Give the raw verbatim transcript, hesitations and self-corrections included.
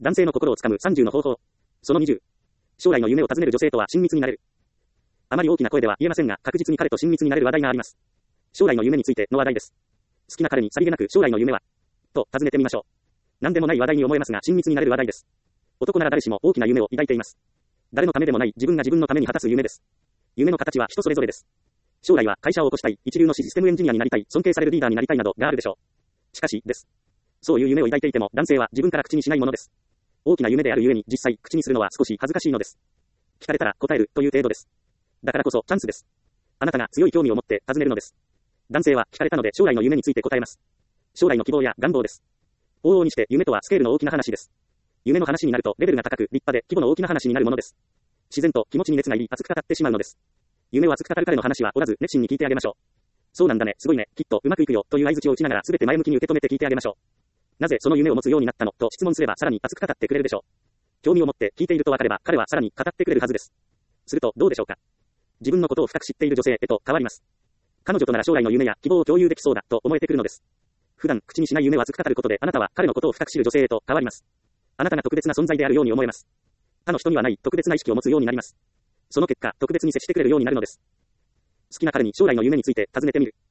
男性の心をつかむさんじゅうの方法。そのにじゅう。将来の夢を尋ねる女性とは親密になれる。あまり大きな声では言えませんが、確実に彼と親密になれる話題があります。将来の夢についての話題です。好きな彼にさりげなく将来の夢はと尋ねてみましょう。何でもない話題に思えますが親密になれる話題です。男なら誰しも大きな夢を抱いています。誰のためでもない自分が自分のために果たす夢です。夢の形は人それぞれです。将来は会社を起こしたい、一流のシステムエンジニアになりたい、尊敬されるリーダーになりたいなどがあるでしょう。しかし、です。そういう夢を抱いていても男性は自分から口にしないものです。大きな夢であるゆえに実際口にするのは少し恥ずかしいのです。聞かれたら答えるという程度です。だからこそチャンスです。あなたが強い興味を持って尋ねるのです。男性は聞かれたので将来の夢について答えます。将来の希望や願望です。往々にして夢とはスケールの大きな話です。夢の話になるとレベルが高く立派で規模の大きな話になるものです。自然と気持ちに熱が入り熱く語ってしまうのです。夢を熱く語る彼の話はおらず熱心に聞いてあげましょう。そうなんだね、すごいね、きっとうまくいくよという相槌を打ちながら全て前向きに受け止めて聞いてあげましょう。なぜその夢を持つようになったのと質問すればさらに熱く語ってくれるでしょう。興味を持って聞いていると分かれば彼はさらに語ってくれるはずです。するとどうでしょうか。自分のことを深く知っている女性へと変わります。彼女となら将来の夢や希望を共有できそうだと思えてくるのです。普段口にしない夢を熱く語ることであなたは彼のことを深く知る女性へと変わります。あなたが特別な存在であるように思えます。他の人にはない特別な意識を持つようになります。その結果特別に接してくれるようになるのです。好きな彼に将来の夢について尋ねてみる。